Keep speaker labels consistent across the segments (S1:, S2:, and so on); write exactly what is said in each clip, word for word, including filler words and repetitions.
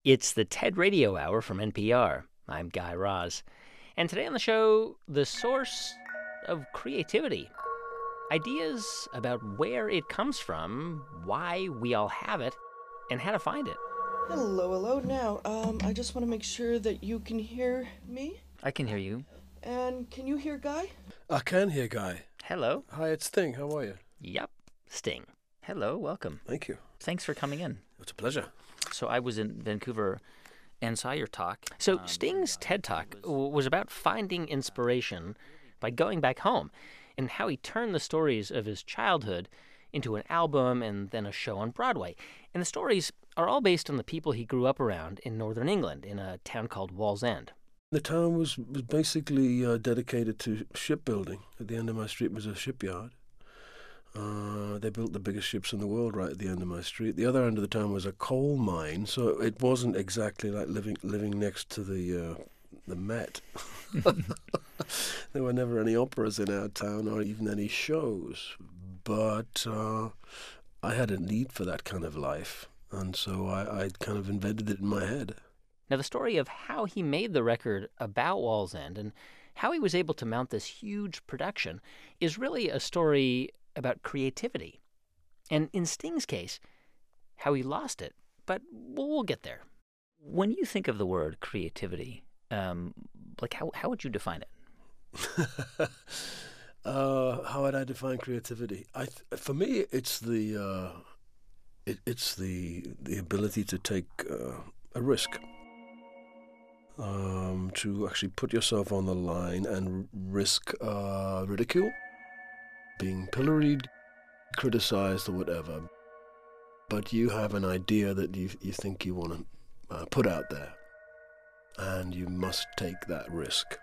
S1: It's the TED Radio Hour from N P R. I'm Guy Raz. And today on the show, the source of creativity. Ideas about where it comes from, why we all have it, and how to find it.
S2: Hello, hello. Now, um, I just want to make sure that you can hear me.
S1: I can hear you.
S2: And can you hear Guy?
S3: I can hear Guy.
S1: Hello.
S3: Hi, it's Sting. How are you?
S1: Yep, Sting. Hello, welcome.
S3: Thank you.
S1: Thanks for coming in.
S3: It's a pleasure.
S1: So I was in Vancouver and saw your talk. So Sting's TED Talk was about finding inspiration by going back home and how he turned the stories of his childhood into an album and then a show on Broadway. And the stories are all based on the people he grew up around in northern England in a town called Wallsend.
S3: The town was, was basically uh, dedicated to shipbuilding. At the end of my street was a shipyard. Uh, they built the biggest ships in the world right at the end of my street. The other end of the town was a coal mine, so it wasn't exactly like living living next to the uh, the Met. There were never any operas in our town or even any shows. But uh, I had a need for that kind of life, and so I, I kind of invented it in my head.
S1: Now, the story of how he made the record about Wallsend and how he was able to mount this huge production is really a story about creativity. And in Sting's case, how he lost it. But we'll, we'll get there. When you think of the word creativity, um, like how, how would you define it?
S3: uh, how would I define creativity? I th- for me, it's the uh, it, it's the the ability to take uh, a risk. Um, to actually put yourself on the line and risk uh, ridicule, being pilloried, criticized, or whatever. But you have an idea that you you think you want to uh, put out there, and you must take that risk.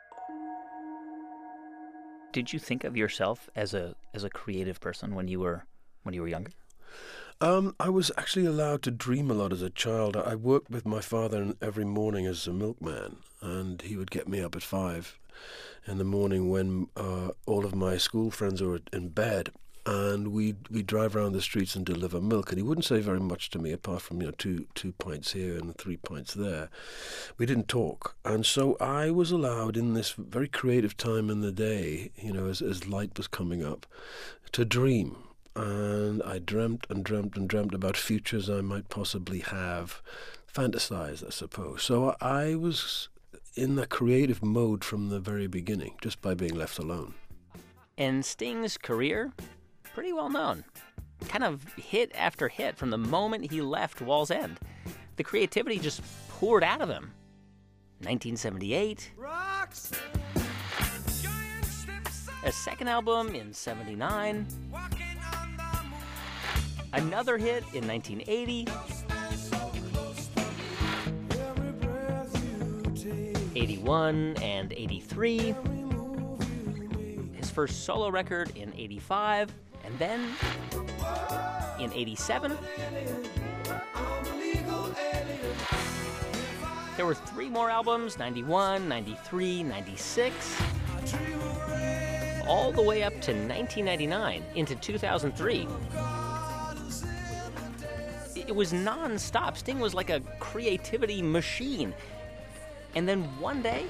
S1: Did you think of yourself as a as a creative person when you were when you were younger?
S3: Um, I was actually allowed to dream a lot as a child. I worked with my father every morning as a milkman, and he would get me up at five in the morning when uh, all of my school friends were in bed, and we'd, we'd drive around the streets and deliver milk, and he wouldn't say very much to me apart from, you know, two two pints here and three pints there. We didn't talk, and so I was allowed in this very creative time in the day, you know, as, as light was coming up, to dream. And I dreamt and dreamt and dreamt about futures I might possibly have, fantasized, I suppose. So I was in the creative mode from the very beginning, just by being left alone.
S1: And Sting's career, pretty well known. Kind of hit after hit from the moment he left Wallsend. The creativity just poured out of him. nineteen seventy-eight. Rocks. A second album in seventy-nine. Another hit in nineteen eighty, eighty-one, and eighty-three. His first solo record in eighty-five, and then in eighty-seven. There were three more albums, ninety-one, ninety-three, ninety-six, all the way up to nineteen ninety-nine, into two thousand three. It was non-stop. Sting was like a creativity machine. And then one day,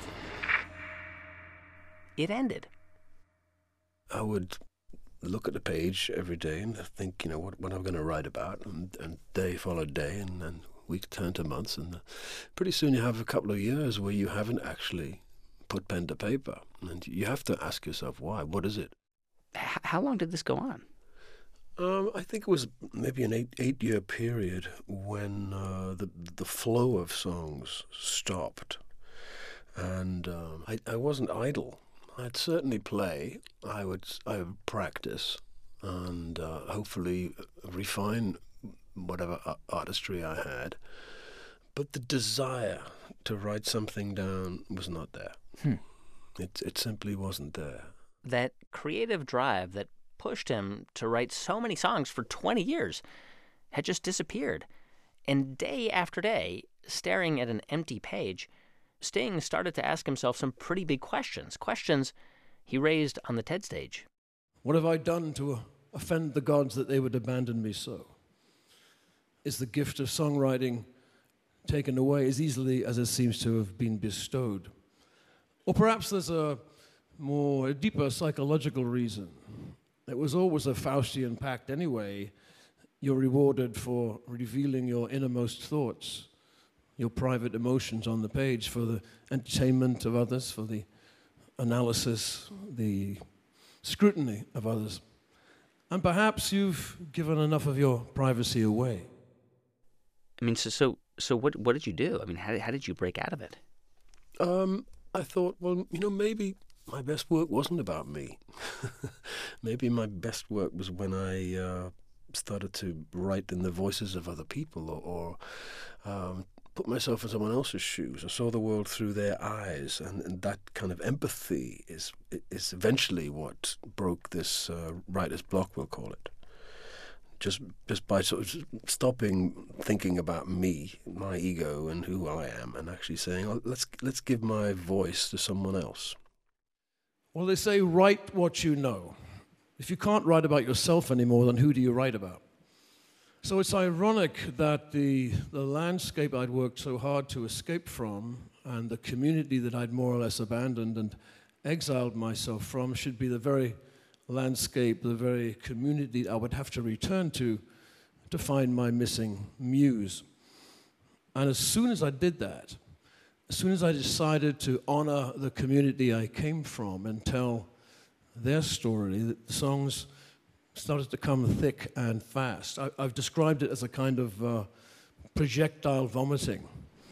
S1: it ended.
S3: I would look at the page every day and think, you know, what, what I'm going to write about. And, and day followed day, and then week turned to months. And pretty soon you have a couple of years where you haven't actually put pen to paper. And you have to ask yourself, why? What is it?
S1: H- how long did this go on?
S3: Um, I think it was maybe an eight eight year period when uh, the the flow of songs stopped, and um, I I wasn't idle. I'd certainly play. I would I would practice, and uh, hopefully refine whatever artistry I had. But the desire to write something down was not there.
S1: Hmm.
S3: It it simply wasn't there.
S1: That creative drive that pushed him to write so many songs for twenty years had just disappeared. And day after day, staring at an empty page, Sting started to ask himself some pretty big questions, questions he raised on the TED stage.
S3: What have I done to offend the gods that they would abandon me so? Is the gift of songwriting
S4: taken away as easily as it seems to have been bestowed. Or perhaps there's a more a deeper psychological reason. It was always a Faustian pact anyway. You're rewarded for revealing your innermost thoughts, your private emotions on the page, for the entertainment of others, for the analysis, the scrutiny of others. And perhaps you've given enough of your privacy away.
S5: I mean, so so, so what what did you do? I mean, how, how did you break out of it?
S3: Um, I thought, well, you know, maybe my best work wasn't about me. Maybe my best work was when I uh, started to write in the voices of other people, or, or um, put myself in someone else's shoes. I saw the world through their eyes, and, and that kind of empathy is is eventually what broke this uh, writer's block, we'll call it. Just just by sort of stopping thinking about me, my ego, and who I am, and actually saying, oh, let's let's give my voice to someone else.
S4: Well, they say write what you know. If you can't write about yourself anymore, then who do you write about? So it's ironic that the, the landscape I'd worked so hard to escape from, and the community that I'd more or less abandoned and exiled myself from, should be the very landscape, the very community I would have to return to to find my missing muse. And as soon as I did that, as soon as I decided to honor the community I came from and tell their story, the songs started to come thick and fast. I, I've described it as a kind of uh, projectile vomiting,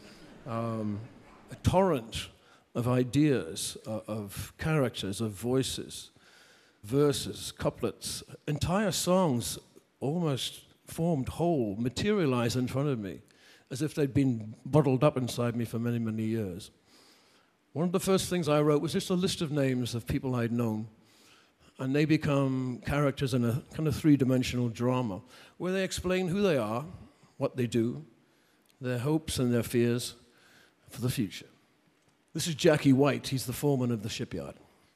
S4: um, a torrent of ideas, uh, of characters, of voices, verses, couplets, entire songs almost formed whole, materialized in front of me, as if they'd been bottled up inside me for many, many years. One of the first things I wrote was just a list of names of people I'd known, and they become characters in a kind of three-dimensional drama, where they explain who they are, what they do, their hopes and their fears for the future. This is Jackie White. He's the foreman of the shipyard.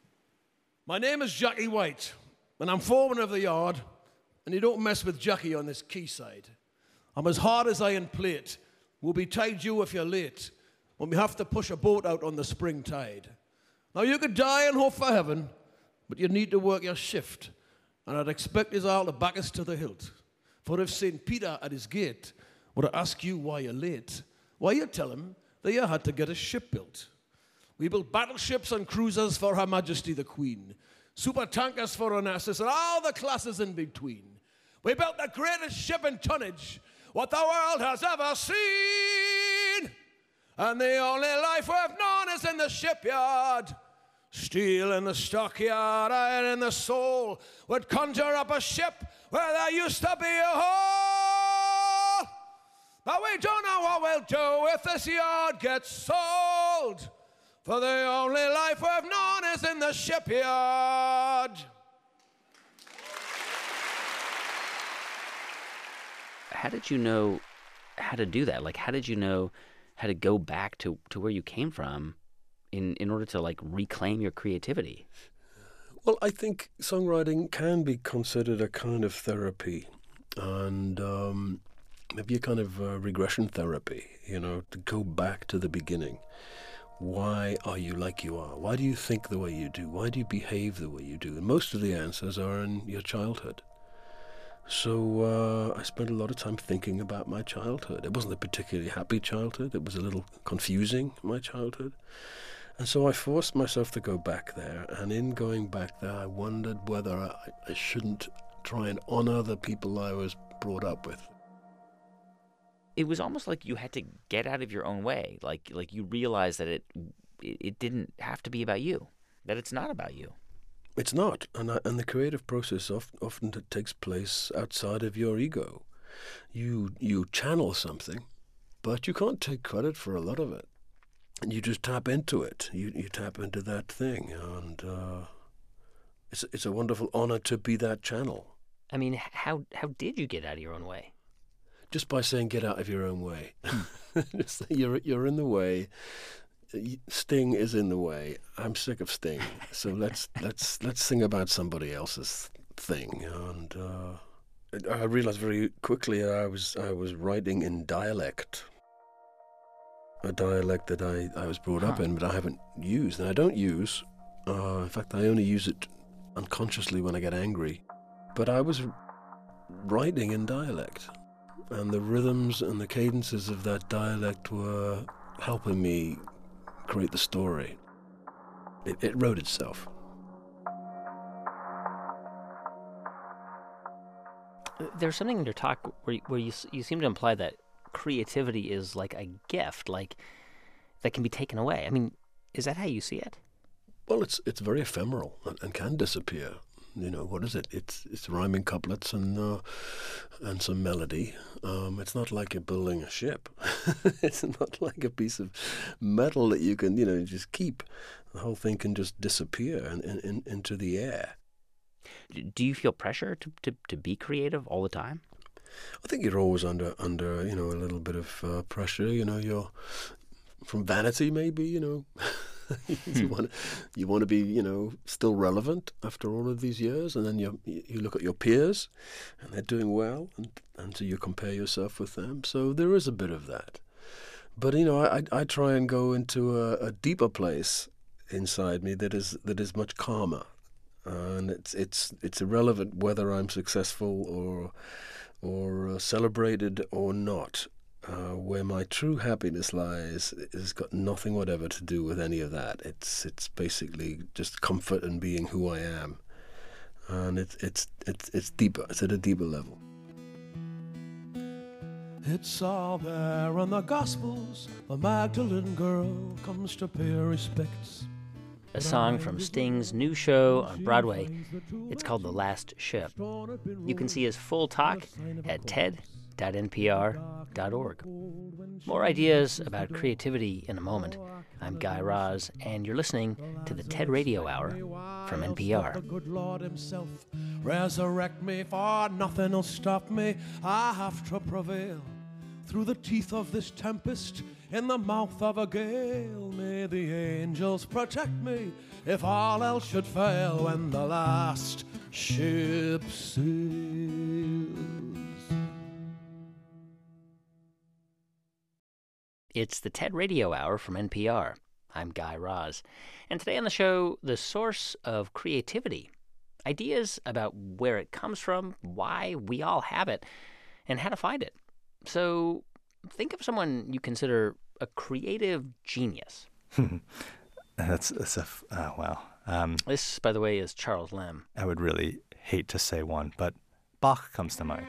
S4: My name is Jackie White, and I'm foreman of the yard, and you don't mess with Jackie on this quayside. I'm as hard as iron plate. We'll be tied you if you're late, when we have to push a boat out on the spring tide. Now you could die and hope for heaven, but you need to work your shift, and I'd expect us all to back us to the hilt. For if Saint Peter at his gate were to ask you why you're late, why you tell him that you had to get a ship built. We built battleships and cruisers for Her Majesty the Queen, super tankers for Onassis, and all the classes in between. We built the greatest ship in tonnage what the world has ever seen, and the only life we've known is in the shipyard. Steel in the stockyard, iron in the soul, would conjure up a ship where there used to be a hole. But we don't know what we'll do if this yard gets sold, for the only life we've known is in the shipyard.
S5: How did you know how to do that? Like, how did you know how to go back to, to where you came from in, in order to, like, reclaim your creativity?
S3: Well, I think songwriting can be considered a kind of therapy, and um, maybe a kind of uh, regression therapy, you know, to go back to the beginning. Why are you like you are? Why do you think the way you do? Why do you behave the way you do? And most of the answers are in your childhood. So uh, I spent a lot of time thinking about my childhood. It wasn't a particularly happy childhood. It was a little confusing, my childhood. And so I forced myself to go back there. And in going back there, I wondered whether I, I shouldn't try and honor the people I was brought up with.
S5: It was almost like you had to get out of your own way. Like like you realized that it it, it didn't have to be about you, that it's not about you.
S3: It's not, and I, and the creative process often, often t- takes place outside of your ego. You you channel something, but you can't take credit for a lot of it. And you just tap into it. You you tap into that thing, and uh, it's it's a wonderful honor to be that channel.
S1: I mean, how how did you get out of your own way?
S3: Just by saying, "Get out of your own way." Just say, you're you're in the way. Sting is in the way. I'm sick of Sting, so let's let's let's sing about somebody else's thing. And uh, I realized very quickly I was I was writing in dialect. a dialect that I, I was brought
S1: Huh.
S3: up in, but I haven't used, and I don't use. Uh, in fact, I only use it unconsciously when I get angry. But I was writing in dialect, and the rhythms and the cadences of that dialect were helping me create the story. It, it wrote itself.
S1: There's something in your talk where you, where you s- you seem to imply that creativity is like a gift, like that can be taken away. I mean, is that how you see it?
S3: Well, it's it's very ephemeral and, and can disappear. You know, what is it? It's it's rhyming couplets and uh, and some melody. Um, it's not like you're building a ship. It's not like a piece of metal that you can, you know, just keep. The whole thing can just disappear in, in, in, into the air.
S5: D- Do you feel pressure to, to, to be creative all the time?
S3: I think you're always under under you know a little bit of uh, pressure. You know, you're from vanity, maybe. You know. you want you want to be, you know, still relevant after all of these years, and then you you look at your peers, and they're doing well, and, and so you compare yourself with them. So there is a bit of that, but you know, I I try and go into a, a deeper place inside me that is that is much calmer, uh, and it's it's it's irrelevant whether I'm successful or or uh, celebrated or not. Uh, where my true happiness lies has got nothing whatever to do with any of that. It's it's basically just comfort in being who I am, and it's it's it's it's deeper. It's at a deeper level.
S4: It's all there in the Gospels. The Magdalene girl comes to pay respects.
S1: A song from Sting's new show on Broadway. It's called The Last Ship. You can see his full talk at ted dot n p r dot org. More ideas about creativity in a moment. I'm Guy Raz, and you're listening to the TED Radio Hour from N P R.
S4: The good Lord himself resurrect me, for nothing will stop me. I have to prevail through the teeth of this tempest, in the mouth of a gale. May the angels protect me if all else should fail when the last ship sails.
S1: It's the TED Radio Hour from N P R. I'm Guy Raz. And today on the show, the source of creativity. Ideas about where it comes from, why we all have it, and how to find it. So think of someone you consider a creative genius.
S6: That's, that's a, f- oh, wow. Um,
S1: This, by the way, is Charles Lamb.
S6: I would really hate to say one, but Bach comes to mind.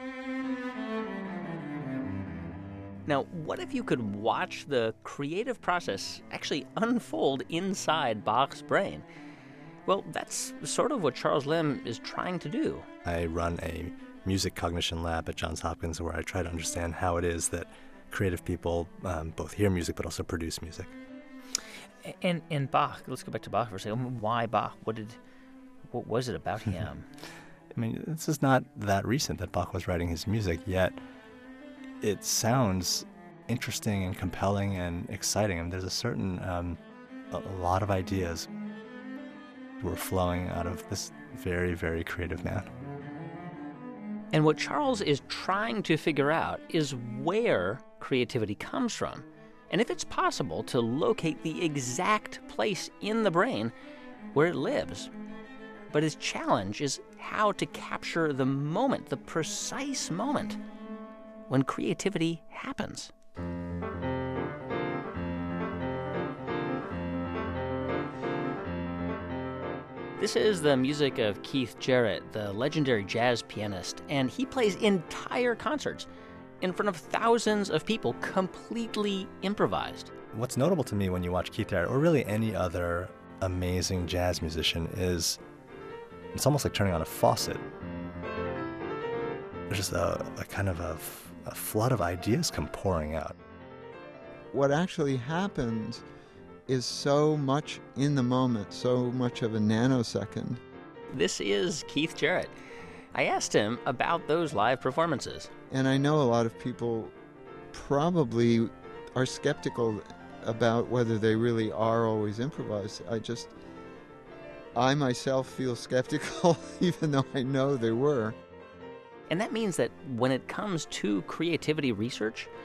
S1: Now, what if you could watch the creative process actually unfold inside Bach's brain? Well, that's sort of what Charles Lamb is trying to do.
S6: I run a music cognition lab at Johns Hopkins where I try to understand how it is that creative people um, both hear music but also produce music.
S1: And and Bach, let's go back to Bach for a second. Why Bach? What did, what was it about him?
S6: I mean, this is not that recent that Bach was writing his music, yet it sounds interesting and compelling and exciting. I mean, there's a certain, um, a, a lot of ideas were flowing out of this very, very creative man.
S1: And what Charles is trying to figure out is where creativity comes from, and if it's possible to locate the exact place in the brain where it lives. But his challenge is how to capture the moment, the precise moment, when creativity happens. This is the music of Keith Jarrett, the legendary jazz pianist, and he plays entire concerts in front of thousands of people, completely improvised.
S6: What's notable to me when you watch Keith Jarrett, or really any other amazing jazz musician, is it's almost like turning on a faucet. There's just a, a kind of a, a flood of ideas come pouring out.
S7: What actually happens is so much in the moment, so much of a nanosecond.
S1: This is Keith Jarrett. I asked him about those live performances.
S7: And I know a lot of people probably are skeptical about whether they really are always improvised. I just, I myself feel skeptical, even though I know they were.
S1: And that means that when it comes to creativity research,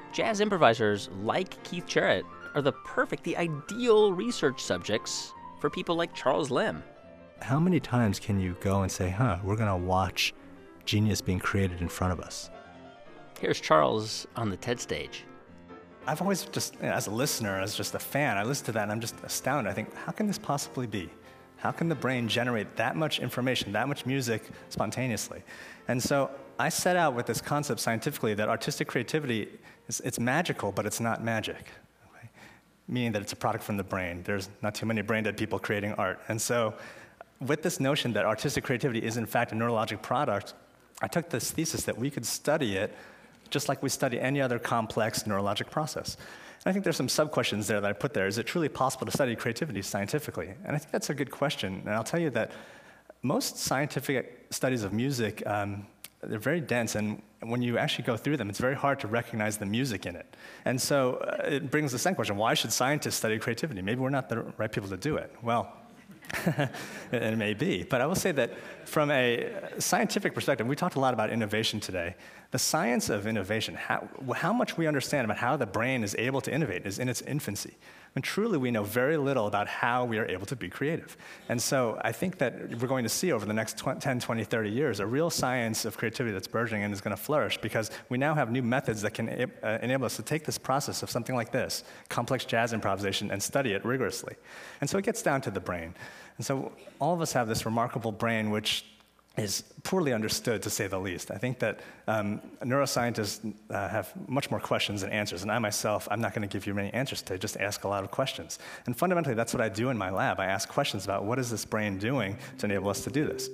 S1: Jazz improvisers like Keith Jarrett are the perfect, the ideal research subjects for people like Charles Limb.
S6: How many times can you go and say, huh, we're going to watch genius being created in front of us?
S1: Here's Charles on the TED stage.
S6: I've always just, you know, as a listener, as just a fan, I listen to that and I'm just astounded. I think, how can this possibly be? How can the brain generate that much information, that much music spontaneously? And so I set out with this concept scientifically that artistic creativity, is, it's magical, but it's not magic. Meaning that it's a product from the brain. There's not too many brain-dead people creating art. And so with this notion that artistic creativity is in fact a neurologic product, I took this thesis that we could study it just like we study any other complex neurologic process. And I think there's some sub-questions there that I put there. Is it truly possible to study creativity scientifically? And I think that's a good question. And I'll tell you that most scientific studies of music, um, they're very dense, and when you actually go through them, it's very hard to recognize the music in it. And so uh, it brings the second question, why should scientists study creativity? Maybe we're not the right people to do it. Well, it may be. But I will say that from a scientific perspective, we talked a lot about innovation today. The science of innovation, how, how much we understand about how the brain is able to innovate is in its infancy. And truly, we know very little about how we are able to be creative. And so I think that we're going to see over the next ten, twenty, thirty years a real science of creativity that's burgeoning and is going to flourish because we now have new methods that can uh, enable us to take this process of something like this, complex jazz improvisation, and study it rigorously. And so it gets down to the brain. And so all of us have this remarkable brain which is poorly understood, to say the least. I think that um, neuroscientists uh, have much more questions than answers, and I myself, I'm not going to give you many answers today, just ask a lot of questions. And fundamentally, that's what I do in my lab. I ask questions about what is this brain doing to enable us to do this.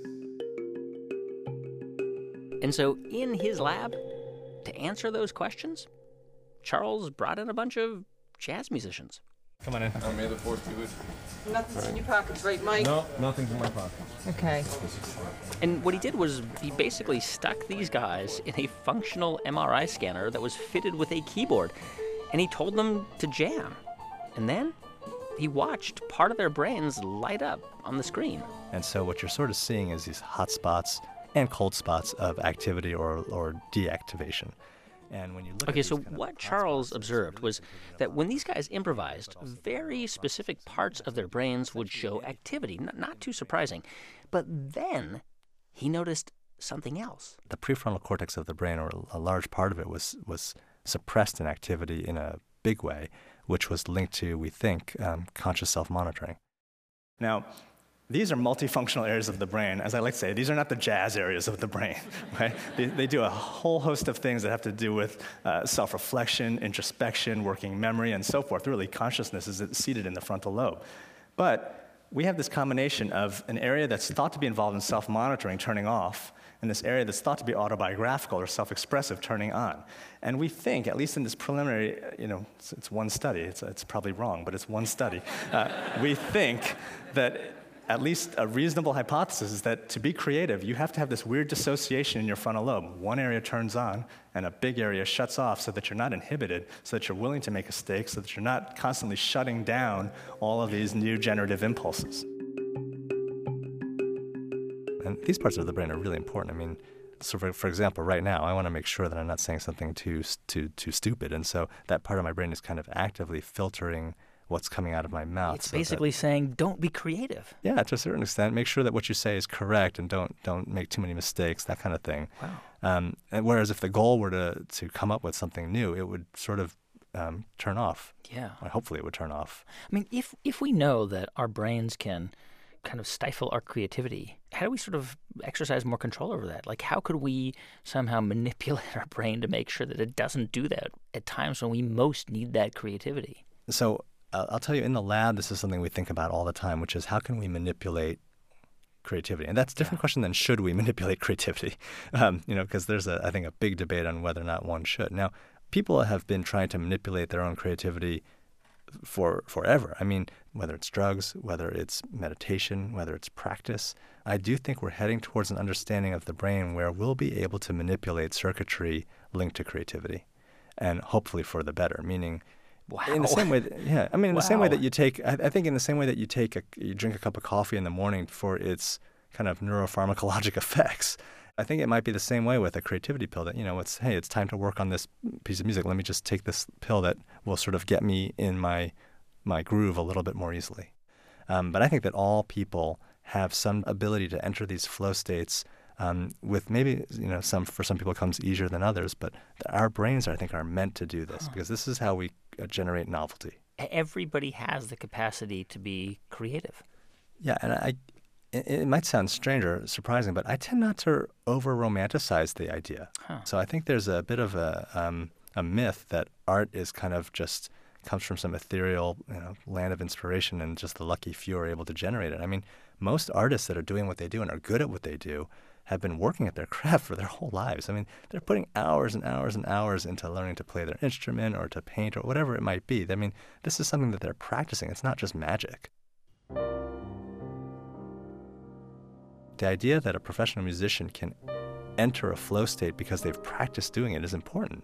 S1: And so in his lab, to answer those questions, Charles brought in a bunch of jazz musicians.
S4: Come on in.
S8: Uh, may the fourth be with you.
S2: Nothing's in your pockets, right, Mike?
S4: No, nothing's in my pocket.
S2: Okay.
S1: And what he did was he basically stuck these guys in a functional M R I scanner that was fitted with a keyboard, and he told them to jam. And then he watched part of their brains light up on the screen.
S6: And so what you're sort of seeing is these hot spots and cold spots of activity or, or deactivation. And when you look
S1: okay,
S6: at
S1: so
S6: kind of
S1: what
S6: hot
S1: Charles
S6: spots,
S1: observed
S6: really
S1: was
S6: kind of
S1: that when these guys improvised, very specific parts of their brains would show activity, not, not too surprising. But then he noticed something else.
S6: the prefrontal cortex of the brain, or a large part of it, was was suppressed in activity in a big way, which was linked to, we think, um, conscious self-monitoring. Now, these are multifunctional areas of the brain. As I like to say, these are not the jazz areas of the brain, right? They, they do a whole host of things that have to do with uh, self-reflection, introspection, working memory, and so forth. Really, consciousness is seated in the frontal lobe. But we have this combination of an area that's thought to be involved in self-monitoring turning off, and this area that's thought to be autobiographical or self-expressive turning on. And we think, at least in this preliminary, you know, it's, it's one study, it's, it's probably wrong, but it's one study, uh, we think that at least a reasonable hypothesis is that to be creative, you have to have this weird dissociation in your frontal lobe. One area turns on, and a big area shuts off so that you're not inhibited, so that you're willing to make a mistake, so that you're not constantly shutting down all of these new generative impulses. And these parts of the brain are really important. I mean, so for, for example, right now, I want to make sure that I'm not saying something too, too, too stupid, and so that part of my brain is kind of actively filtering what's coming out of my mouth.
S1: It's
S6: so
S1: basically
S6: that,
S1: saying, don't be creative.
S6: yeah, to a certain extent, make sure that what you say is correct and don't don't make too many mistakes, that kind of thing.
S1: Wow.
S6: Um, and whereas if the goal were to to come up with something new, it would sort of um, turn off.
S1: Yeah.
S6: Or hopefully, it would turn off.
S1: I mean, if if we know that our brains can kind of stifle our creativity, how do we sort of exercise more control over that? Like, how could we somehow manipulate our brain to make sure that it doesn't do that at times when we most need that creativity?
S6: So uh, I'll tell you, in the lab, this is something we think about all the time, which is how can we manipulate creativity? And that's a different yeah. question than should we manipulate creativity, um, you know, because there's, a, I think, a big debate on whether or not one should. Now, people have been trying to manipulate their own creativity for forever. I mean, whether it's drugs, whether it's meditation, whether it's practice, I do think we're heading towards an understanding of the brain where we'll be able to manipulate circuitry linked to creativity, and hopefully for the better, meaning
S1: Wow.
S6: in the same way that, yeah, I mean, in
S1: wow.
S6: the same way that you take, I, I think in the same way that you take, a, you drink a cup of coffee in the morning for its kind of neuropharmacologic effects, I think it might be the same way with a creativity pill that, you know, it's, hey, it's time to work on this piece of music. Let me just take this pill that will sort of get me in my my groove a little bit more easily. Um, but I think that all people have some ability to enter these flow states um, with maybe, you know, some for some people it comes easier than others, but our brains, I think, are meant to do this because this is how we uh, generate novelty.
S1: Everybody has the capacity to be creative.
S6: Yeah, and I, it, it might sound strange or surprising, but I tend not to over-romanticize the idea.
S1: Huh.
S6: So I think there's a bit of a um, a myth that art is kind of just comes from some ethereal, you know, land of inspiration, and just the lucky few are able to generate it. I mean, most artists that are doing what they do and are good at what they do have been working at their craft for their whole lives. I mean, they're putting hours and hours and hours into learning to play their instrument or to paint or whatever it might be. I mean, this is something that they're practicing. It's not just magic. The idea that a professional musician can enter a flow state because they've practiced doing it is important.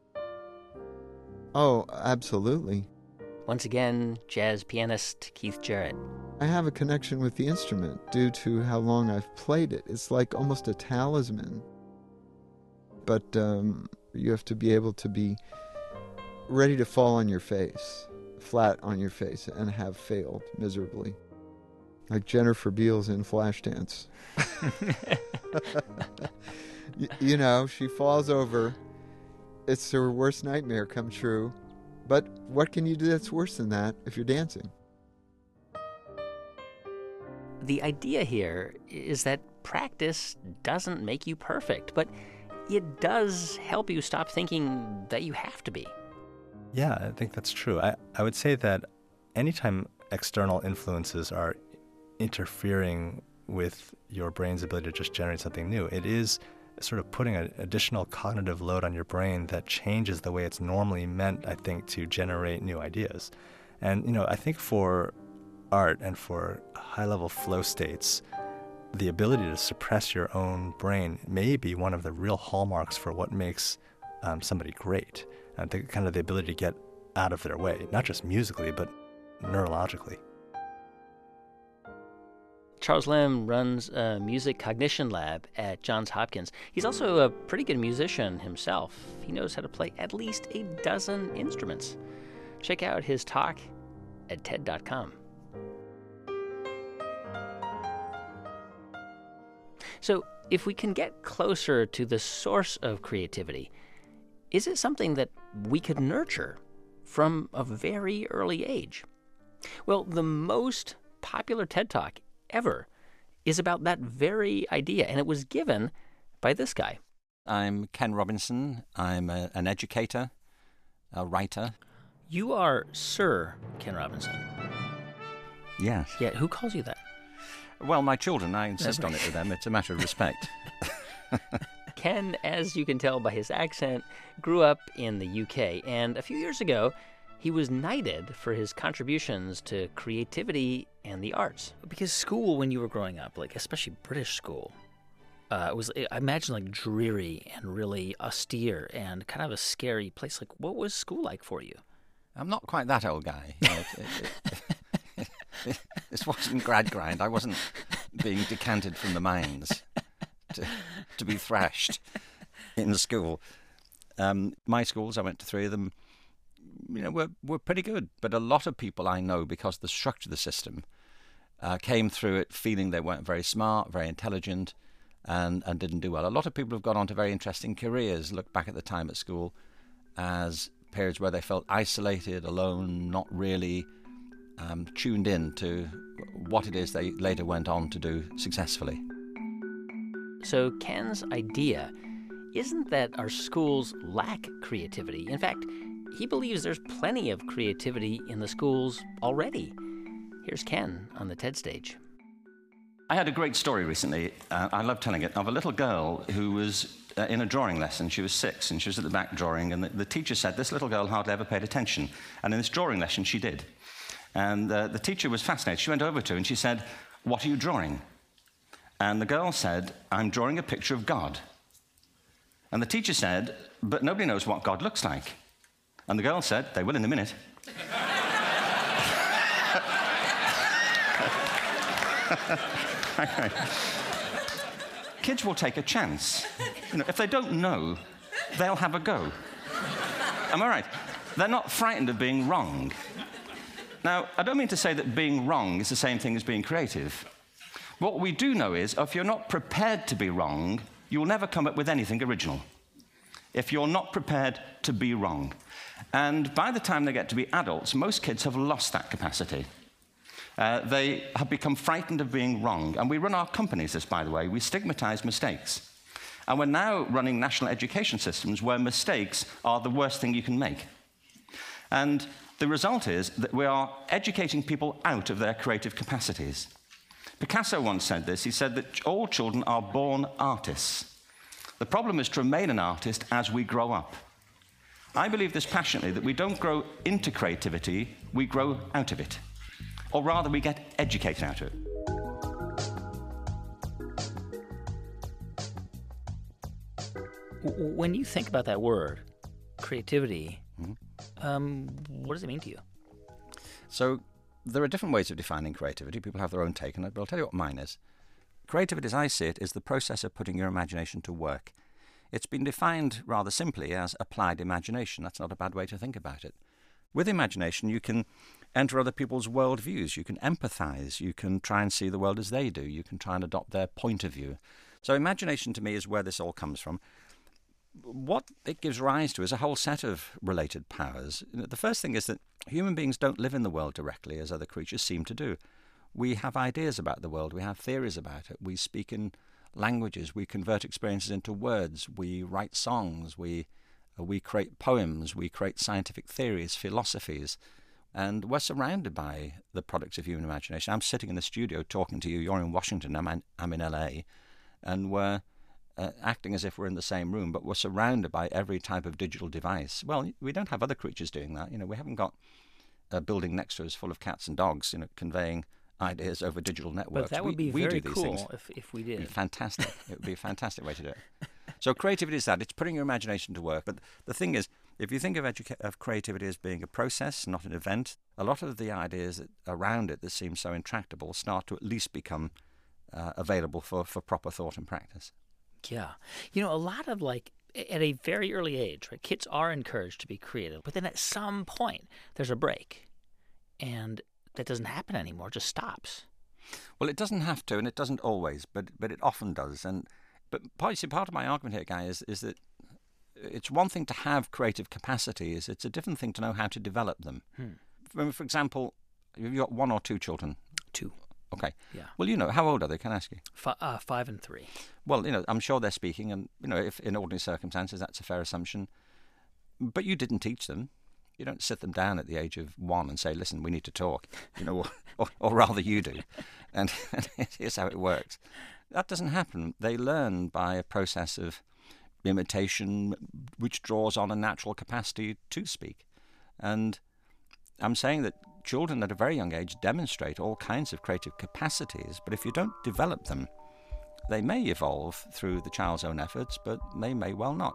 S7: Oh, absolutely.
S1: Once again, jazz pianist Keith Jarrett.
S7: I have a connection with the instrument due to how long I've played it. It's like almost a talisman. But um, you have to be able to be ready to fall on your face, flat on your face, and have failed miserably. Like Jennifer Beals in Flashdance. you, you know, she falls over. It's her worst nightmare come true. But what can you do that's worse than that if you're dancing?
S1: The idea here is that practice doesn't make you perfect, but it does help you stop thinking that you have to be.
S6: Yeah, I think that's true. I, I would say that anytime external influences are interfering with your brain's ability to just generate something new, it is sort of putting an additional cognitive load on your brain that changes the way it's normally meant, I think, to generate new ideas. And, you know, I think for art and for high-level flow states, the ability to suppress your own brain may be one of the real hallmarks for what makes um, somebody great. And the, kind of the ability to get out of their way, not just musically, but neurologically.
S1: Charles Lim runs a music cognition lab at Johns Hopkins. He's also a pretty good musician himself. He knows how to play at least a dozen instruments. Check out his talk at T E D dot com. So, if we can get closer to the source of creativity, is it something that we could nurture from a very early age? Well, the most popular TED Talk ever is about that very idea, and it was given by this guy.
S9: I'm Ken Robinson. I'm a, an educator, a writer.
S1: You are Sir Ken Robinson.
S9: Yes.
S1: Yeah, who calls you that?
S9: Well, my children, I insist on it with them. It's a matter of respect.
S1: Ken, as you can tell by his accent, grew up in the U K, and a few years ago, he was knighted for his contributions to creativity and the arts.
S10: Because school, when you were growing up, like especially British school, uh, it was, I imagine, like dreary and really austere and kind of a scary place. Like, what was school like for you?
S9: I'm not quite that old guy. You know, it, it, it, it, this wasn't grad grind. I wasn't being decanted from the mines to, to be thrashed in school. Um, my schools, I went to three of them, you know, were, were pretty good. But a lot of people I know, because the structure of the system, uh, came through it feeling they weren't very smart, very intelligent, and, and didn't do well. A lot of people have gone on to very interesting careers, look back at the time at school as periods where they felt isolated, alone, not really um, tuned in to what it is they later went on to do successfully.
S1: So Ken's idea isn't that our schools lack creativity. In fact, he believes there's plenty of creativity in the schools already. Here's Ken on the TED stage.
S9: I had a great story recently, uh, I love telling it, of a little girl who was uh, in a drawing lesson. She was six, and she was at the back drawing, and the, the teacher said this little girl hardly ever paid attention. And in this drawing lesson, she did. And uh, the teacher was fascinated. She went over to her and she said, "What are you drawing?" And the girl said, "I'm drawing a picture of God." And the teacher said, "But nobody knows what God looks like." And the girl said, "They will in a minute." kids will take a chance. You know, if they don't know, they'll have a go. Am I right? They're not frightened of being wrong. Now, I don't mean to say that being wrong is the same thing as being creative. What we do know is, if you're not prepared to be wrong, you'll never come up with anything original. If you're not prepared to be wrong. And by the time they get to be adults, most kids have lost that capacity. Uh, they have become frightened of being wrong. And we run our companies this, by the way. We stigmatize mistakes. And we're now running national education systems where mistakes are the worst thing you can make. And the result is that we are educating people out of their creative capacities. Picasso once said this. He said that all children are born artists. The problem is to remain an artist as we grow up. I believe this passionately, that we don't grow into creativity, we grow out of it. Or rather, we get educated out of it.
S10: When you think about that word, creativity,
S9: Mm-hmm.
S10: um, what does it mean to you?
S9: So there are different ways of defining creativity. People have their own take on it, but I'll tell you what mine is. Creativity, as I see it, is the process of putting your imagination to work. It's been defined rather simply as applied imagination. That's not a bad way to think about it. With imagination, you can enter other people's worldviews. You can empathize. You can try and see the world as they do. You can try and adopt their point of view. So imagination, to me, is where this all comes from. What it gives rise to is a whole set of related powers. The first thing is that human beings don't live in the world directly, as other creatures seem to do. We have ideas about the world. We have theories about it. We speak in languages. We convert experiences into words. We write songs. We, uh, we create poems. We create scientific theories, philosophies. And we're surrounded by the products of human imagination. I'm sitting in the studio talking to you. You're in Washington. I'm in, I'm in L A. And we're uh, acting as if we're in the same room, but we're surrounded by every type of digital device. Well, we don't have other creatures doing that. You know, we haven't got a building next to us full of cats and dogs, you know, conveying ideas over digital networks.
S10: But that would
S9: we,
S10: be
S9: we
S10: very
S9: do these
S10: cool
S9: things.
S10: if, if we did.
S9: It'd be fantastic. It would be a fantastic way to do it. So creativity is that. It's putting your imagination to work. But the thing is, if you think of, educa- of creativity as being a process, not an event, a lot of the ideas that, around it that seem so intractable start to at least become uh, available for, for proper thought and practice.
S10: Yeah. You know, a lot of like, at a very early age, right, kids are encouraged to be creative. But then at some point, there's a break. And that doesn't happen anymore. It just stops.
S9: Well, it doesn't have to, and it doesn't always, but but it often does. And but part, see, part of my argument here, Guy, is is that it's one thing to have creative capacities. It's a different thing to know how to develop them.
S10: Hmm.
S9: For, for example, you've got one or two children.
S10: Two.
S9: Okay.
S10: Yeah.
S9: Well, you know, how old are they? Can I ask you?
S10: F- uh, five and three.
S9: Well, you know, I'm sure they're speaking, and you know, if in ordinary circumstances, that's a fair assumption. But you didn't teach them. You don't sit them down at the age of one and say, listen, we need to talk, you know, or, or, or rather you do. And, and here's how it works. That doesn't happen. They learn by a process of imitation, which draws on a natural capacity to speak. And I'm saying that children at a very young age demonstrate all kinds of creative capacities, but if you don't develop them, they may evolve through the child's own efforts, but they may well not.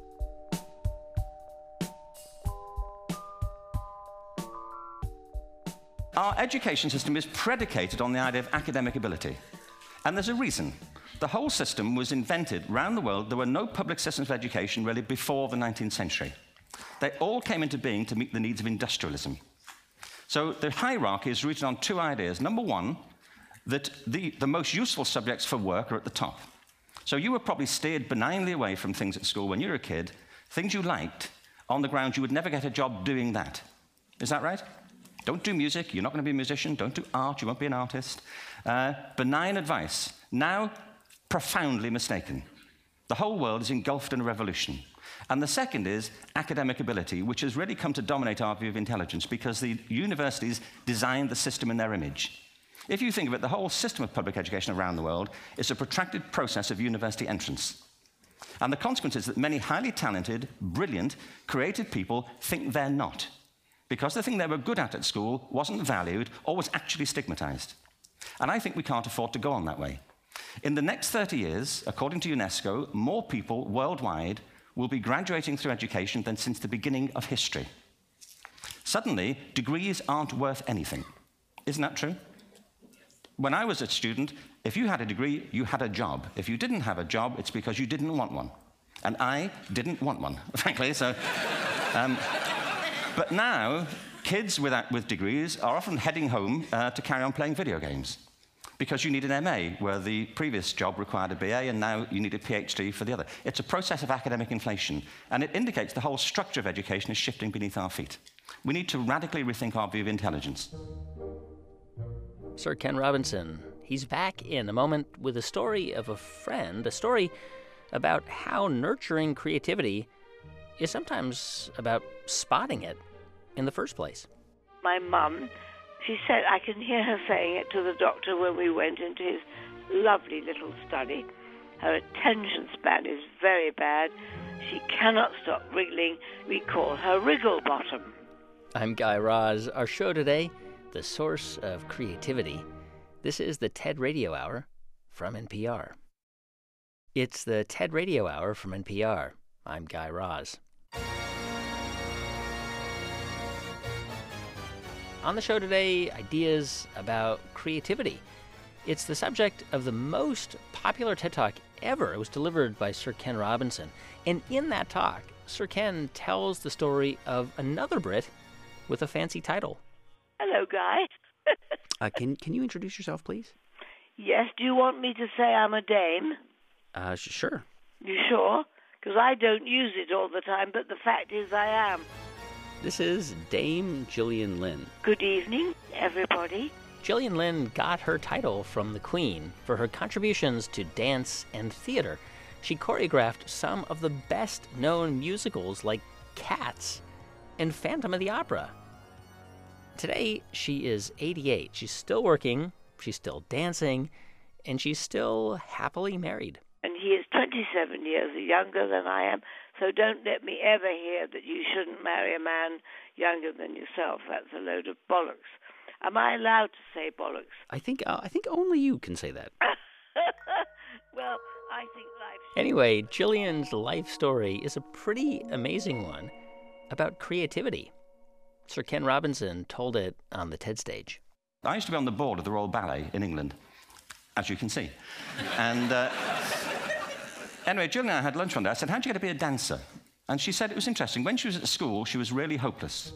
S9: Our education system is predicated on the idea of academic ability. And there's a reason. The whole system was invented around the world. There were no public systems of education really before the nineteenth century. They all came into being to meet the needs of industrialism. So the hierarchy is rooted on two ideas. Number one, that the, the most useful subjects for work are at the top. So you were probably steered benignly away from things at school when you were a kid, things you liked, on the ground you would never get a job doing that. Is that right? Don't do music, you're not going to be a musician. Don't do art, you won't be an artist. Uh, benign advice. Now, profoundly mistaken. The whole world is engulfed in a revolution. And the second is academic ability, which has really come to dominate our view of intelligence because the universities designed the system in their image. If you think of it, the whole system of public education around the world is a protracted process of university entrance. And the consequence is that many highly talented, brilliant, creative people think they're not, because the thing they were good at at school wasn't valued or was actually stigmatized. And I think we can't afford to go on that way. In the next thirty years, according to UNESCO, more people worldwide will be graduating through education than since the beginning of history. Suddenly, degrees aren't worth anything. Isn't that true? when I was a student, if you had a degree, you had a job. If you didn't have a job, it's because you didn't want one. And I didn't want one, frankly, so... Um, but now, kids with, with degrees are often heading home uh, to carry on playing video games because you need an M A, where the previous job required a B A, and now you need a PhD for the other. It's a process of academic inflation, and it indicates the whole structure of education is shifting beneath our feet. We need to radically rethink our view of intelligence.
S1: Sir Ken Robinson, he's back in a moment with a story of a friend, a story about how nurturing creativity is sometimes about spotting it in the first place.
S11: My mum, she said, I can hear her saying it to the doctor when we went into his lovely little study. Her attention span is very bad. She cannot stop wriggling. We call her Wriggle Bottom.
S1: I'm Guy Raz. Our show today, the source of creativity. This is the TED Radio Hour from N P R. It's the TED Radio Hour from N P R. I'm Guy Raz. On the show today, ideas about creativity. It's the subject of the most popular TED Talk ever. It was delivered by Sir Ken Robinson. And in that talk, Sir Ken tells the story of another Brit with a fancy title.
S11: Hello, Guy.
S5: uh, can, can you introduce yourself, please?
S11: Yes, do you want me to say I'm a dame?
S5: Uh, sh- sure.
S11: You sure? Because I don't use it all the time, but the fact is I am.
S5: This is Dame Gillian Lynne.
S11: Good evening, everybody.
S1: Gillian Lynne got her title from the Queen for her contributions to dance and theater. She choreographed some of the best-known musicals like Cats and Phantom of the Opera. Today, she is eighty-eight. She's still working, she's still dancing, and she's still happily married.
S11: And he is twenty-seven years younger than I am, so don't let me ever hear that you shouldn't marry a man younger than yourself. That's a load of bollocks. Am I allowed to say bollocks?
S5: I think uh, I think only you can say that.
S11: Well, I think life...
S1: Anyway, Gillian's life story is a pretty amazing one about creativity. Sir Ken Robinson told it on the TED stage.
S9: I used to be on the board of the Royal Ballet in England, as you can see. And uh, anyway, Jill and I had lunch one day. I said, how'd you get to be a dancer? And she said it was interesting. When she was at school, she was really hopeless.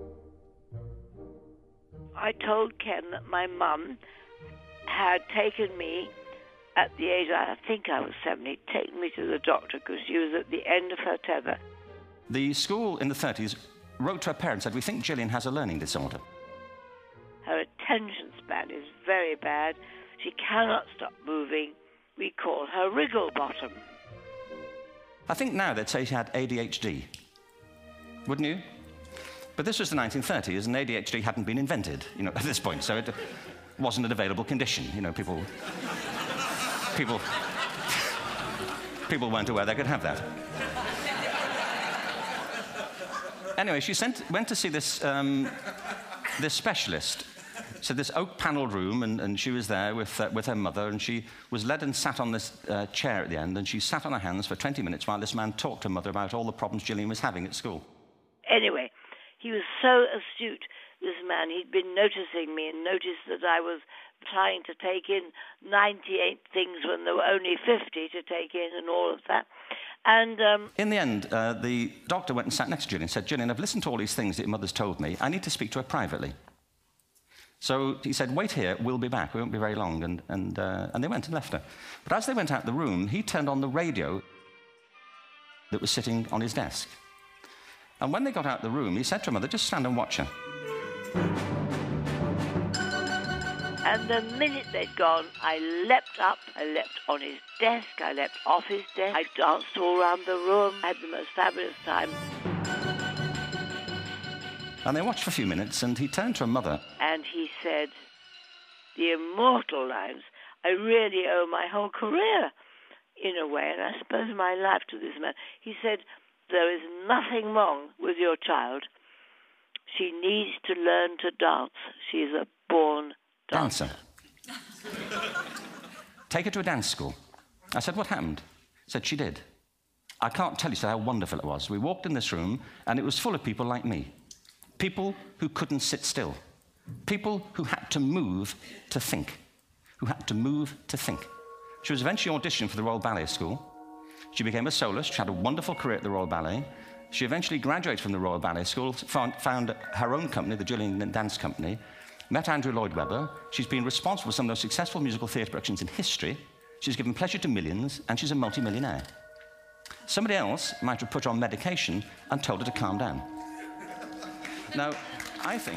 S11: I told Ken that my mum had taken me at the age, I think I was seventy, taken me to the doctor because she was at the end of her tether.
S9: The school in the thirties wrote to her parents and said, we think Gillian has a learning disorder.
S11: Her attention span is very bad. She cannot stop moving. We call her Wriggle Bottom.
S9: I think now they'd say she had A D H D. Wouldn't you? But this was the nineteen thirties, and A D H D hadn't been invented, you know, at this point, so it wasn't an available condition. You know, people... people... people weren't aware they could have that. Anyway, she sent, went to see this, um, this specialist. So this oak-panelled room, and, and she was there with, uh, with her mother, and she was led and sat on this uh, chair at the end, and she sat on her hands for twenty minutes while this man talked to her mother about all the problems Gillian was having at school.
S11: Anyway, he was so astute, this man. He'd been noticing me and noticed that I was trying to take in ninety-eight things when there were only fifty to take in and all of that. And um,
S9: in the end, uh, the doctor went and sat next to Gillian and said, Gillian, I've listened to all these things that your mother's told me. I need to speak to her privately. So he said, wait here, we'll be back. We won't be very long. And, and, uh, and they went and left her. But as they went out the room, he turned on the radio that was sitting on his desk. And when they got out the room, he said to her mother, just stand and watch her.
S11: And the minute they'd gone, I leapt up, I leapt on his desk, I leapt off his desk, I danced all around the room, I had the most fabulous time.
S9: And they watched for a few minutes, and he turned to her mother.
S11: And he said, the immortal lines, I really owe my whole career, in a way, and I suppose my life to this man. He said, there is nothing wrong with your child. She needs to learn to dance. She is a born dancer.
S9: Dancer. Take her to a dance school. I said, what happened? Said, she did. I can't tell you how wonderful it was. We walked in this room, and it was full of people like me. People who couldn't sit still. People who had to move to think. who had to move to think. She was eventually auditioned for the Royal Ballet School. She became a soloist. She had a wonderful career at the Royal Ballet. She eventually graduated from the Royal Ballet School, found, found her own company, the Gillian Dance Company, met Andrew Lloyd Webber. She's been responsible for some of the most successful musical theatre productions in history. She's given pleasure to millions, and she's a multimillionaire. Somebody else might have put her on medication and told her to calm down. Now, I think...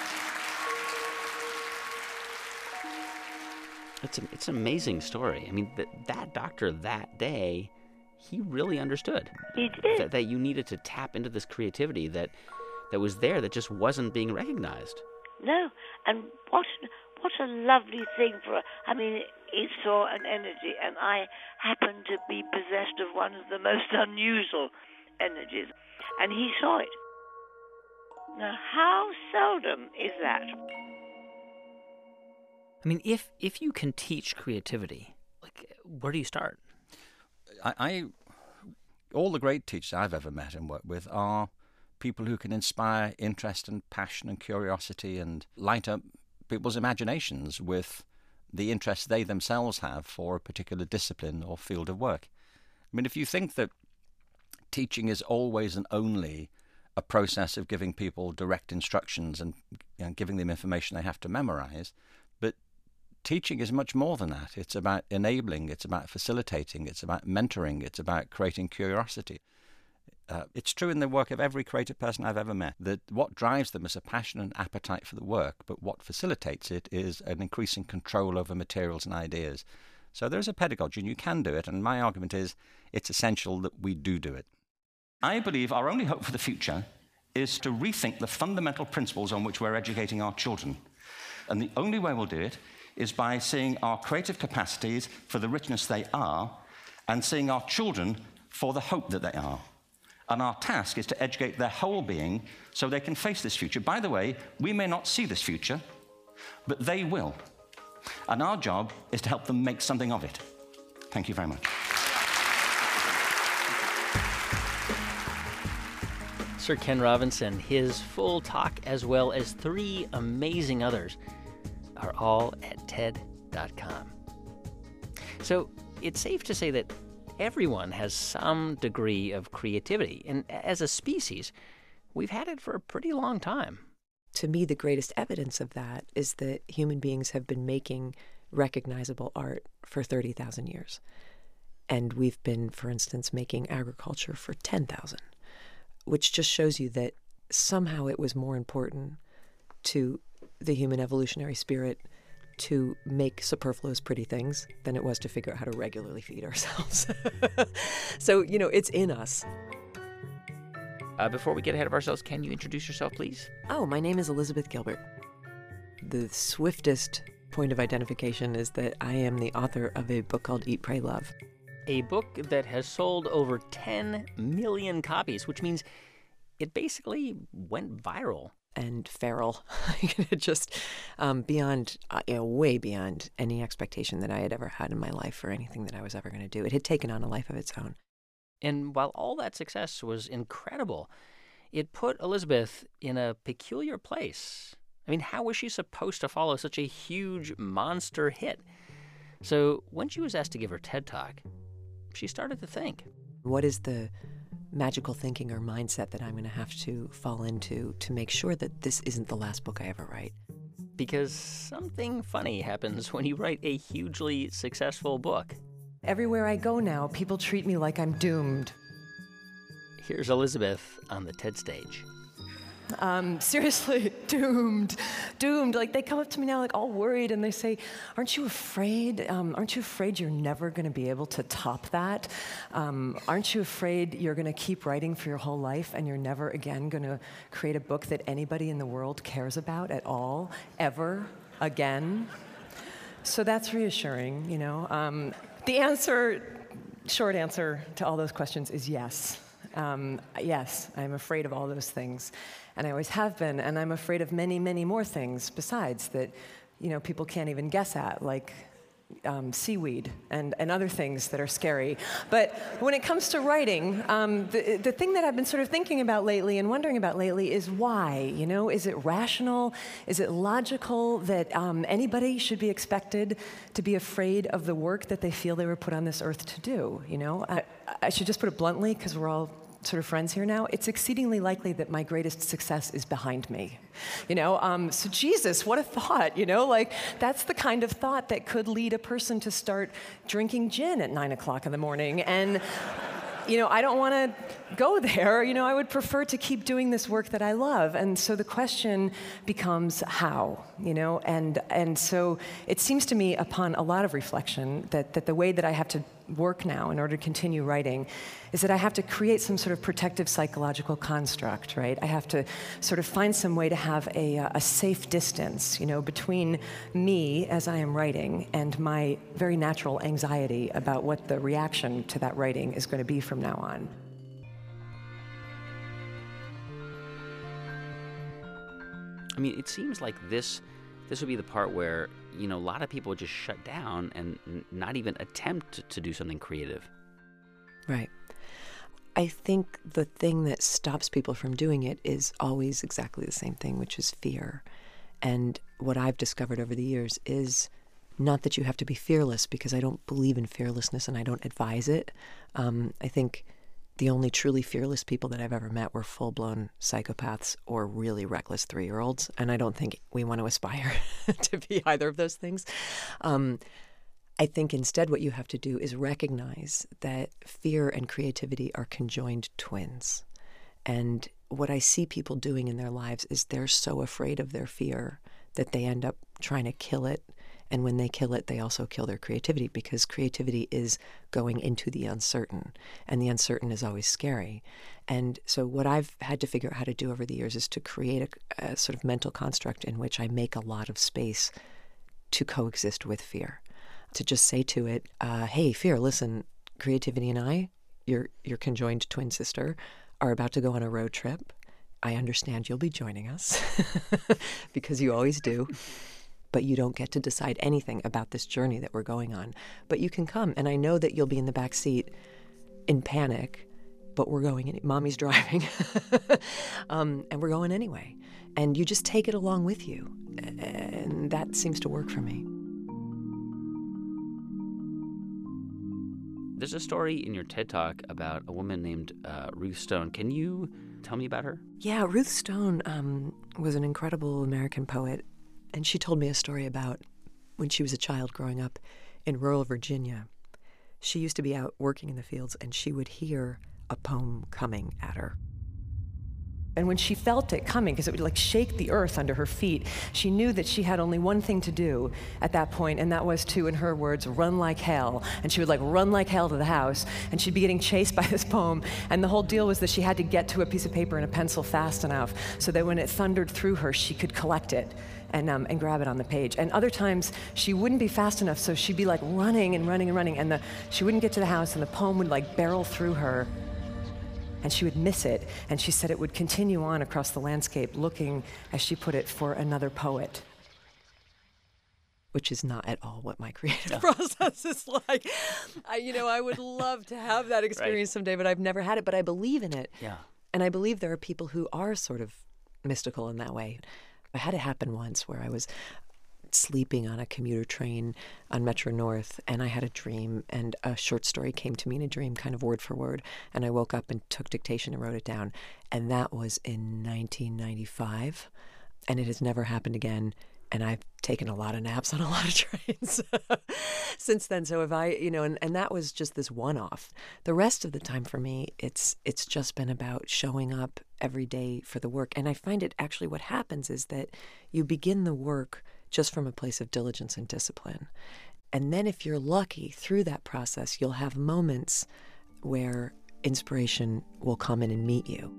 S5: It's, a, it's an amazing story. I mean, th- that doctor that day, he really understood.
S11: He did.
S5: That, that you needed to tap into this creativity that, that was there that just wasn't being recognized.
S11: No, and what what a lovely thing for a... I mean, he saw an energy, and I happen to be possessed of one of the most unusual energies, and he saw it. Now, how seldom is that?
S10: I mean, if if you can teach creativity, like, where do you start?
S9: I, I all the great teachers I've ever met and worked with are people who can inspire interest and passion and curiosity and light up people's imaginations with the interests they themselves have for a particular discipline or field of work. I mean, if you think that teaching is always and only a process of giving people direct instructions and, you know, giving them information they have to memorize, but teaching is much more than that. It's about enabling, it's about facilitating, it's about mentoring, it's about creating curiosity. Uh, it's true in the work of every creative person I've ever met that what drives them is a passion and appetite for the work, but what facilitates it is an increasing control over materials and ideas. So there's a pedagogy, and you can do it, and my argument is it's essential that we do do it. I believe our only hope for the future is to rethink the fundamental principles on which we're educating our children. And the only way we'll do it is by seeing our creative capacities for the richness they are and seeing our children for the hope that they are. And our task is to educate their whole being so they can face this future. By the way, we may not see this future, but they will. And our job is to help them make something of it. Thank you very much.
S1: Sir Ken Robinson, his full talk, as well as three amazing others, are all at TED dot com. So it's safe to say that everyone has some degree of creativity, and as a species, we've had it for a pretty long time.
S12: To me, the greatest evidence of that is that human beings have been making recognizable art for thirty thousand years. And we've been, for instance, making agriculture for ten thousand, which just shows you that somehow it was more important to the human evolutionary spirit to make superfluous pretty things than it was to figure out how to regularly feed ourselves. So, you know, it's in us.
S5: Uh, before we get ahead of ourselves, can you introduce yourself, please?
S12: Oh, my name is Elizabeth Gilbert. The swiftest point of identification is that I am the author of a book called Eat, Pray, Love.
S1: A book that has sold over ten million copies, which means it basically went viral.
S12: And feral, just um, beyond, uh, you know, way beyond any expectation that I had ever had in my life for anything that I was ever going to do. It had taken on a life of its own.
S1: And while all that success was incredible, it put Elizabeth in a peculiar place. I mean, how was she supposed to follow such a huge monster hit? So when she was asked to give her TED Talk, she started to think.
S12: What is the magical thinking or mindset that I'm going to have to fall into to make sure that this isn't the last book I ever write?
S1: Because something funny happens when you write a hugely successful book.
S12: Everywhere I go now, people treat me like I'm doomed.
S1: Here's Elizabeth on the TED stage.
S12: Um, seriously, doomed, doomed. Like, they come up to me now, like, all worried, and they say, aren't you afraid, um, aren't you afraid you're never going to be able to top that? Um, aren't you afraid you're going to keep writing for your whole life, and you're never again going to create a book that anybody in the world cares about at all, ever, again? So that's reassuring, you know. Um, the answer, short answer to all those questions is yes. Um, yes, I'm afraid of all those things, and I always have been, and I'm afraid of many, many more things besides that, you know, people can't even guess at, like, um, seaweed and, and other things that are scary. But when it comes to writing, um, the, the thing that I've been sort of thinking about lately and wondering about lately is why, you know? Is it rational? Is it logical that um, anybody should be expected to be afraid of the work that they feel they were put on this earth to do, you know? I, I should just put it bluntly, because we're all sort of friends here now. It's exceedingly likely that my greatest success is behind me, you know? Um, so Jesus, what a thought, you know? Like, that's the kind of thought that could lead a person to start drinking gin at nine o'clock in the morning. And, you know, I don't want to go there. You know, I would prefer to keep doing this work that I love. And so the question becomes how, you know? And and so it seems to me, upon a lot of reflection, that, that the way that I have to work now in order to continue writing is that I have to create some sort of protective psychological construct, right? I have to sort of find some way to have a, a safe distance, you know, between me as I am writing and my very natural anxiety about what the reaction to that writing is going to be from now on.
S5: I mean, it seems like this this would be the part where, you know, a lot of people would just shut down and n- not even attempt to, to do something creative.
S13: Right. I think the thing that stops people from doing it is always exactly the same thing, which is fear. And what I've discovered over the years is not that you have to be fearless, because I don't believe in fearlessness and I don't advise it. Um, I think the only truly fearless people that I've ever met were full-blown psychopaths or really reckless three-year-olds, and I don't think we want to aspire to be either of those things. Um, I think instead what you have to do is recognize that fear and creativity are conjoined twins. And what I see people doing in their lives is they're so afraid of their fear that they end up trying to kill it. And when they kill it, they also kill their creativity, because creativity is going into the uncertain, and the uncertain is always scary. And so what I've had to figure out how to do over the years is to create a, a sort of mental construct in which I make a lot of space to coexist with fear, to just say to it, uh, hey, fear, listen, creativity and I, your your conjoined twin sister, are about to go on a road trip. I understand you'll be joining us because you always do. But you don't get to decide anything about this journey that we're going on. But you can come, and I know that you'll be in the back seat in panic, but we're going, in, mommy's driving, um, and we're going anyway. And you just take it along with you, and that seems to work for me.
S5: There's a story in your TED Talk about a woman named uh, Ruth Stone. Can you tell me about her?
S13: Yeah, Ruth Stone um, was an incredible American poet. And she told me a story about when she was a child growing up in rural Virginia. She used to be out working in the fields, and she would hear a poem coming at her.
S12: And when she felt it coming, because it would like shake the earth under her feet, she knew that she had only one thing to do at that point, and that was to, in her words, run like hell. And she would like run like hell to the house, and she'd be getting chased by this poem. And the whole deal was that she had to get to a piece of paper and a pencil fast enough so that when it thundered through her, she could collect it and um, and grab it on the page. And other times, she wouldn't be fast enough, so she'd be like running and running and running, and the, she wouldn't get to the house, and the poem would like barrel through her, and she would miss it. And she said it would continue on across the landscape, looking, as she put it, for another poet.
S13: Which is not at all what my creative no. process is like. I, you know, I would love to have that experience right. someday, but I've never had it. But I believe in it.
S5: Yeah.
S13: And I believe there are people who are sort of mystical in that way. I had it happen once where I was sleeping on a commuter train on Metro North, and I had a dream, and a short story came to me in a dream, kind of word for word, and I woke up and took dictation and wrote it down. And that was in nineteen ninety-five, and it has never happened again. And I've taken a lot of naps on a lot of trains since then. So if I, you know, and, and that was just this one-off. The rest of the time for me, it's it's just been about showing up every day for the work. And I find it actually what happens is that you begin the work just from a place of diligence and discipline. And then if you're lucky through that process, you'll have moments where inspiration will come in and meet you.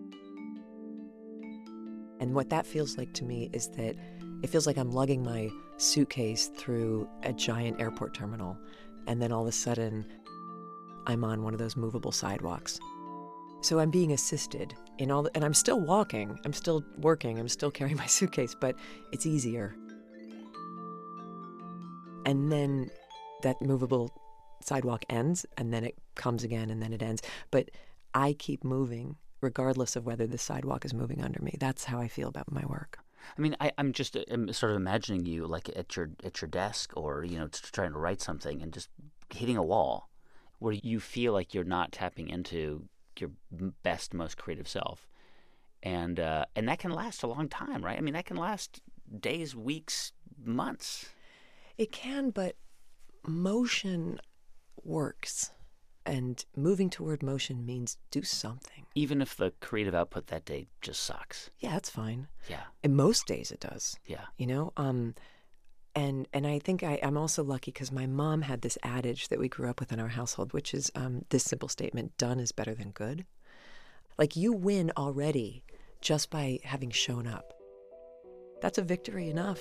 S13: And what that feels like to me is that it feels like I'm lugging my suitcase through a giant airport terminal, and then all of a sudden, I'm on one of those movable sidewalks. So I'm being assisted in all, the, and I'm still walking, I'm still working, I'm still carrying my suitcase, but it's easier. And then that movable sidewalk ends, and then it comes again, and then it ends. But I keep moving regardless of whether the sidewalk is moving under me. That's how I feel about my work.
S5: I mean, I, I'm just I'm sort of imagining you like at your at your desk, or you know, t- trying to write something and just hitting a wall, where you feel like you're not tapping into your best, most creative self, and uh, and that can last a long time, right? I mean, that can last days, weeks, months.
S13: It can, but motion works. And moving toward motion means do something.
S5: Even if the creative output that day just sucks.
S13: Yeah, that's fine.
S5: Yeah.
S13: And most days it does.
S5: Yeah.
S13: You know, um, and and I think I, I'm also lucky because my mom had this adage that we grew up with in our household, which is um, this simple statement: done is better than good. Like, you win already just by having shown up. That's a victory enough.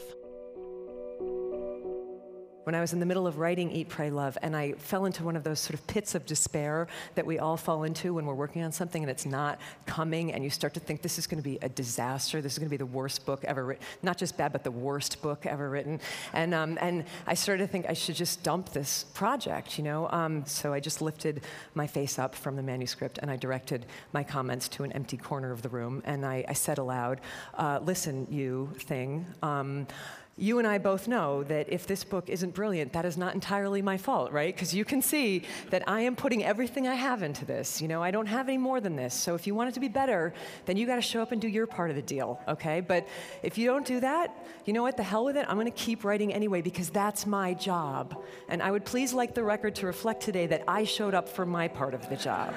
S12: When I was in the middle of writing Eat, Pray, Love, and I fell into one of those sort of pits of despair that we all fall into when we're working on something and it's not coming, and you start to think this is going to be a disaster, this is going to be the worst book ever written, not just bad, but the worst book ever written. And um, and I started to think I should just dump this project, you know? Um, so I just lifted my face up from the manuscript and I directed my comments to an empty corner of the room, and I, I said aloud, uh, listen, you thing, um, you and I both know that if this book isn't brilliant, that is not entirely my fault, right? Because you can see that I am putting everything I have into this. You know, I don't have any more than this. So if you want it to be better, then you got to show up and do your part of the deal, okay? But if you don't do that, you know what? The hell with it. I'm going to keep writing anyway because that's my job. And I would please like the record to reflect today that I showed up for my part of the job.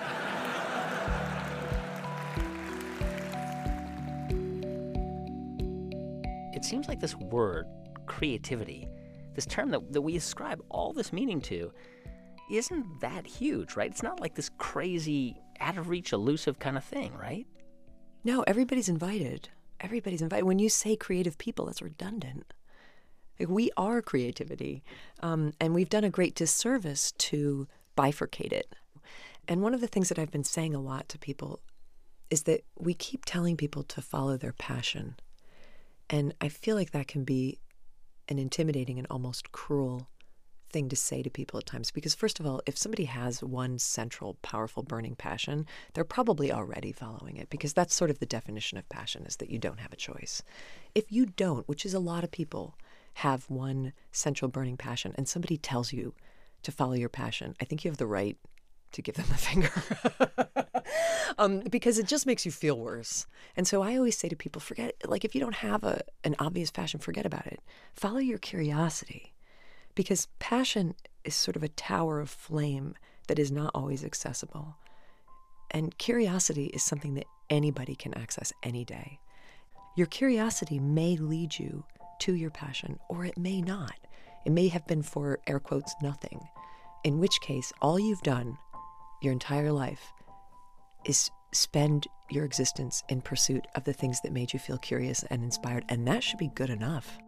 S1: It seems like this word, creativity, this term that, that we ascribe all this meaning to, isn't that huge, right? It's not like this crazy, out-of-reach, elusive kind of thing, right?
S13: No, everybody's invited. Everybody's invited. When you say creative people, that's redundant. Like, we are creativity, um, and we've done a great disservice to bifurcate it. And one of the things that I've been saying a lot to people is that we keep telling people to follow their passion. And I feel like that can be an intimidating and almost cruel thing to say to people at times. Because first of all, if somebody has one central, powerful, burning passion, they're probably already following it, because that's sort of the definition of passion, is that you don't have a choice. If you don't, which is a lot of people, have one central burning passion, and somebody tells you to follow your passion, I think you have the right to give them the finger. um, because it just makes you feel worse. And so I always say to people, forget, like, if you don't have a an obvious passion, forget about it. Follow your curiosity. Because passion is sort of a tower of flame that is not always accessible. And curiosity is something that anybody can access any day. Your curiosity may lead you to your passion, or it may not. It may have been for, air quotes, nothing. In which case, all you've done your entire life is spend your existence in pursuit of the things that made you feel curious and inspired, and that should be good enough.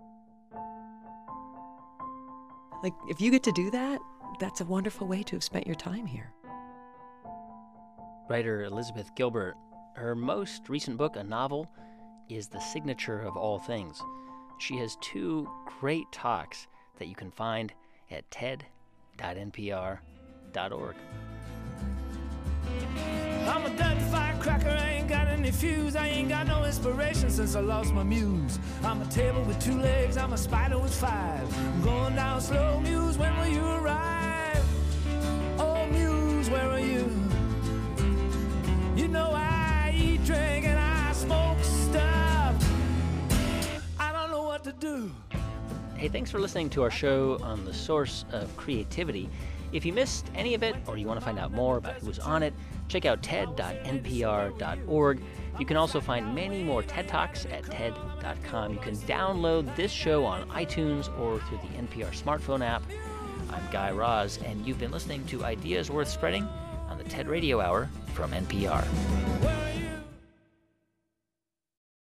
S13: Like, if you get to do that, that's a wonderful way to have spent your time here.
S1: Writer Elizabeth Gilbert, her most recent book, a novel, is The Signature of All Things. She has two great talks that you can find at ted dot n p r dot org.
S14: I'm a dirty firecracker, I ain't got any fuse. I ain't got no inspiration since I lost my muse. I'm a table with two legs, I'm a spider with five. I'm going down slow, muse, when will you arrive? Oh, muse, where are you? You know I eat, drink, and I smoke stuff. I don't know what to do.
S1: Hey, thanks for listening to our show on the source of creativity. If you missed any of it, or you want to find out more about who was on it, check out ted dot n p r dot org. You can also find many more TED Talks at ted dot com. You can download this show on iTunes or through the N P R smartphone app. I'm Guy Raz, and you've been listening to Ideas Worth Spreading on the TED Radio Hour from N P R.